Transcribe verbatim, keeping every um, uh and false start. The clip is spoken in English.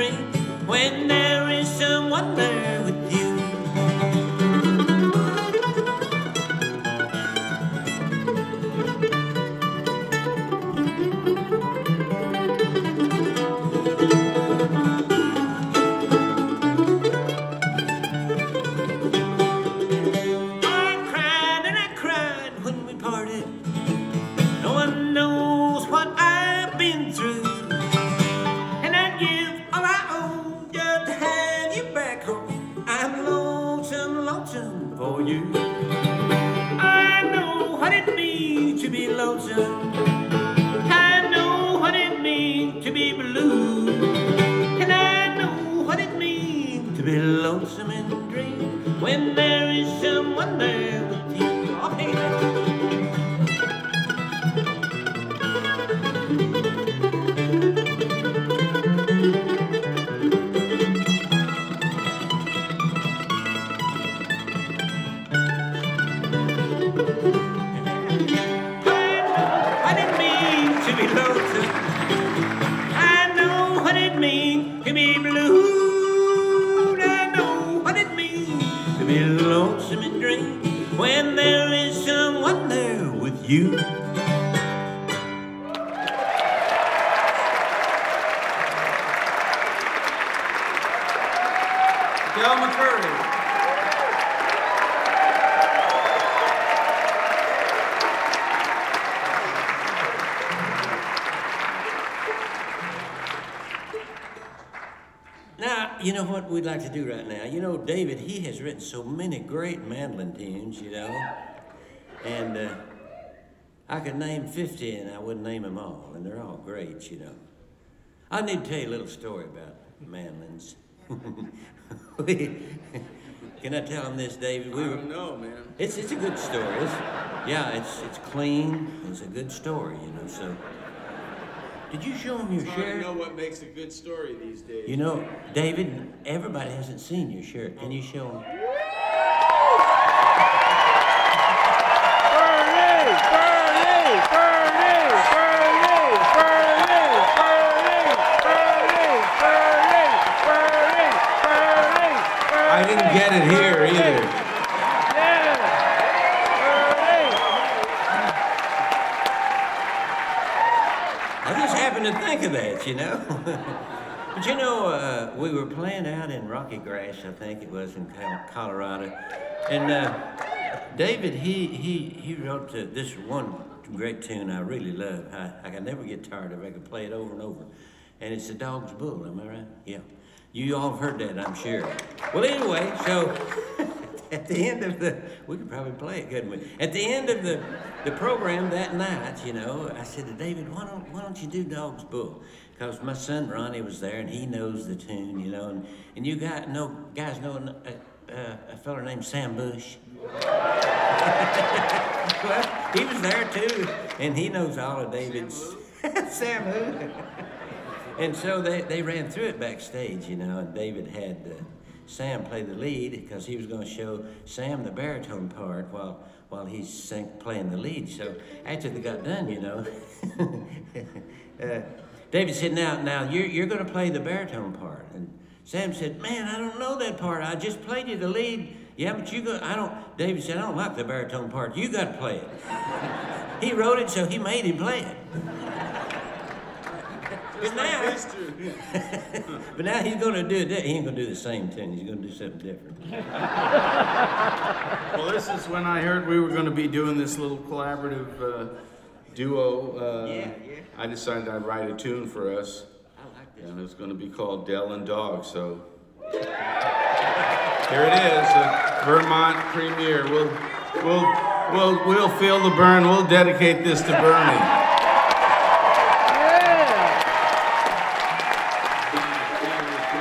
drink when there is someone there with you. You know what we'd like to do right now? You know, David, he has written so many great mandolin tunes, you know, and uh, I could name fifty and I wouldn't name them all, and they're all great, you know. I need to tell you a little story about mandolins. we, can I tell them this, David? We I don't were, know, man. It's it's a good story. It's, yeah, it's it's clean. It's a good story, you know, so... Did you show him your it's shirt? I know what makes a good story these days. You know, David, everybody hasn't seen your shirt. Can you show them? Bernie! Bernie! Bernie! Bernie! Bernie! Bernie! Bernie! Bernie! Bernie! I didn't get it here either. To think of that, you know. But you know, uh, we were playing out in Rocky Grass, I think it was, in Colorado, and uh, David, he he he wrote uh, this one great tune I really love. I, I can never get tired of it. I could play it over and over, and it's The Dog's Bull. Am I right? Yeah. You all have heard that, I'm sure. Well, anyway, so at the end of the, we could probably play it, couldn't we? At the end of the, the program that night, you know, I said to David, why don't, why don't you do Dog's Bull? Because my son Ronnie was there, and he knows the tune, you know, and, and you got, know, guys know a, a, a fella named Sam Bush. Well, he was there too, and he knows all of David's. Sam who? And so they, they ran through it backstage, you know, and David had uh, Sam play the lead because he was going to show Sam the baritone part while while he's sang, playing the lead. So after they got done, you know, uh, David said, now, now you're, you're going to play the baritone part. And Sam said, man, I don't know that part. I just played you the lead. Yeah, but you go, I don't, David said, I don't like the baritone part. You got to play it. He wrote it, so he made him play it. But now, but now he's going to do it. He ain't going to do the same thing. He's going to do something different. Well, this is when I heard we were going to be doing this little collaborative uh, duo. Uh, yeah, yeah. I decided I'd write a tune for us. I like this. And it's going to be called Dell and Dog. So here it is, the Vermont premiere. We'll, we'll, we'll, we'll feel the burn. We'll dedicate this to Bernie.